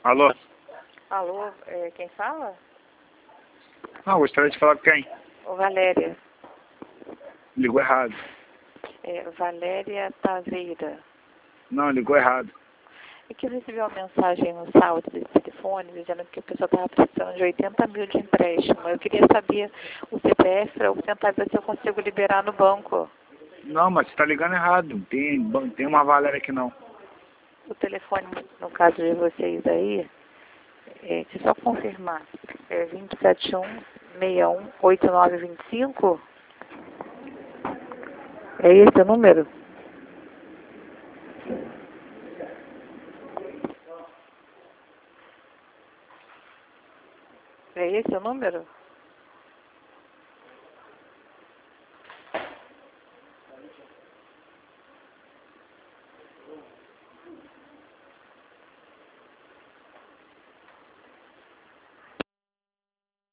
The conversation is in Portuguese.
Alô? Alô, quem fala? Gostaria de falar com quem? Ô, Valéria. Ligou errado. Valéria Taveira. Não, ligou errado. É que eu recebi uma mensagem no sábado desse telefone dizendo que a pessoa estava precisando de 80 mil de empréstimo. Eu queria saber o CPF para eu tentar ver se eu consigo liberar no banco. Não, mas você tá ligando errado. Tem uma Valéria aqui não. O telefone, no caso de vocês aí, deixa eu só confirmar, é 271-61-8925? É esse o número? É esse o número?